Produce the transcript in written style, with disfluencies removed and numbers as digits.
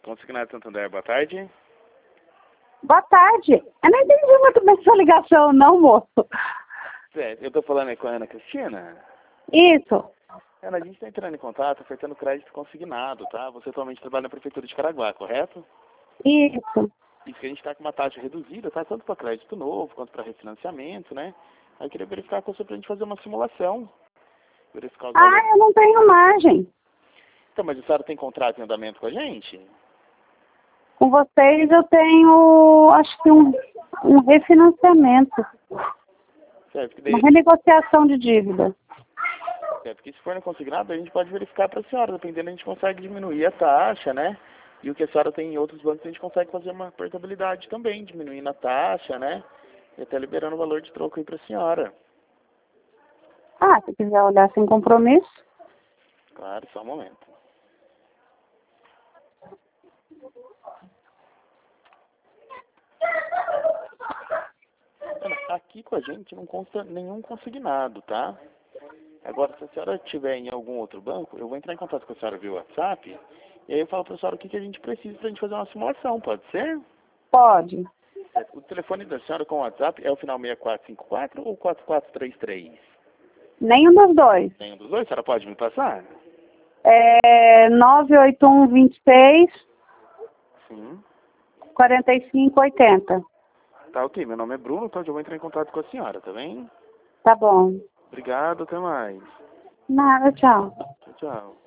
Consignado Santander, boa tarde. Boa tarde. Eu não entendi muito bem sua ligação, não, moço. Eu tô falando aí com a Ana Cristina. Isso. Ana, a gente tá entrando em contato, ofertando crédito consignado, tá? Você atualmente trabalha na Prefeitura de Caraguá, correto? Isso. Isso que a gente tá com uma taxa reduzida, tá? Tanto para crédito novo quanto para refinanciamento, né? Aí eu queria verificar com você pra gente fazer uma simulação. Verificar os valores. Eu não tenho margem. Então, mas a senhora tem contrato em andamento com a gente? Com vocês eu tenho, acho que um refinanciamento. Certo, que daí, Uma renegociação de dívida. certo, que se for no consignado, a gente pode verificar para a senhora. Dependendo, a gente consegue diminuir a taxa, né? E o que a senhora tem em outros bancos, a gente consegue fazer uma portabilidade também, diminuindo a taxa, né? E até liberando o valor de troco aí para a senhora. Se quiser olhar sem compromisso. Claro, só um momento. Aqui com a gente não consta nenhum consignado, tá? Agora, se a senhora estiver em algum outro banco, eu vou entrar em contato com a senhora via WhatsApp, e aí eu falo para a senhora o que a gente precisa para a gente fazer uma simulação, pode ser? Pode. O telefone da senhora com o WhatsApp é o final 6454 ou 4433? Nenhum dos dois. Nenhum dos dois, a senhora pode me passar? 98126 Sim. 4580. Tá ok, meu nome é Bruno, então eu vou entrar em contato com a senhora, tá bem? Tá bom. Obrigado, até mais. Nada, tchau. Tchau, tchau.